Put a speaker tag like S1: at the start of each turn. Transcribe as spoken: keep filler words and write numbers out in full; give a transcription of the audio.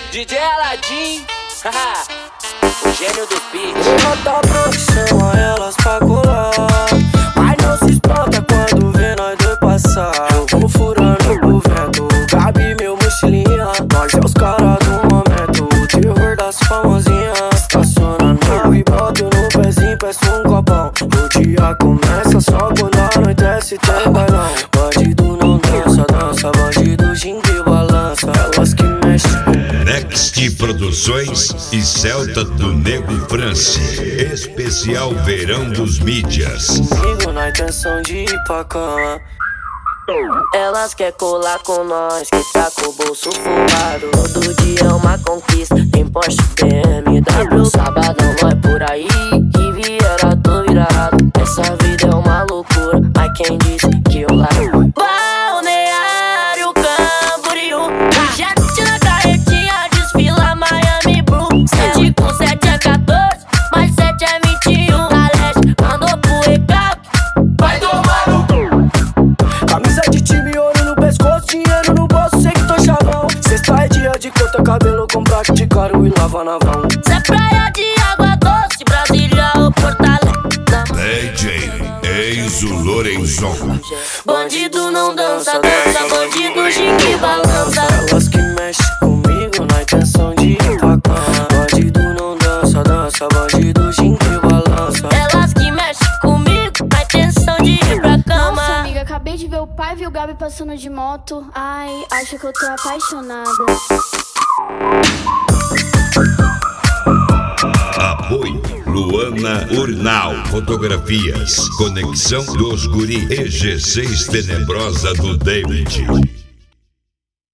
S1: D J Aladim, o gênio do beat.
S2: Levanta a produção a elas pra colar, mas não se espanta quando vê nós dois passar. Eu vou furando o vento, Gabi meu mochilinha, nós é os caras do momento, o terror das famosinhas. Estaciona no e boto no pezinho, peço um copão. O dia começa só quando anoitece, tem bailão. Bandido não dança, dança, bandido ginga e balança. Elas que mexem.
S3: Next Produções e Celta do Nego France. Especial Verão dos Mídias.
S2: Comigo na intenção de ir pra cama. Elas quer colar com nós, que tá com o bolso furado. Todo dia é uma conquista, tem Porsche, B M W. Sabadão não é por aí, que viera tô virado. Essa vida é uma loucura, mas quem disse que eu largo? Balneário Camboriú, jet na carretinha, desfila Miami Blue. Sete com sete é quatorze, mais sete é vinte e um. Na leste, mandou pro recalque, vai tomar no cu. Camisa de time, ouro no pescoço, dinheiro no bolso, sei que tô chavão. Sexta é dia de cortar cabelo, comprar de caro e lava na vão. Cê é praia de água doce, Brasília ou Fortaleza.
S3: D J Enzo Lorenzon.
S2: Bandido não dança, dança, bandido ginga e balança. Elas que mexem comigo na intenção de ir pra cama. Bandido não dança, dança, bandido ginga e balança. Elas que mexem comigo na intenção de ir pra cama.
S4: Nossa, amiga, acabei de ver o pai e o Gabi passando de moto. Ai, acho que eu tô apaixonada.
S3: Apoio Luana Urnal Fotografias. Conexão dos Guri. E G seis Tenebrosa do David.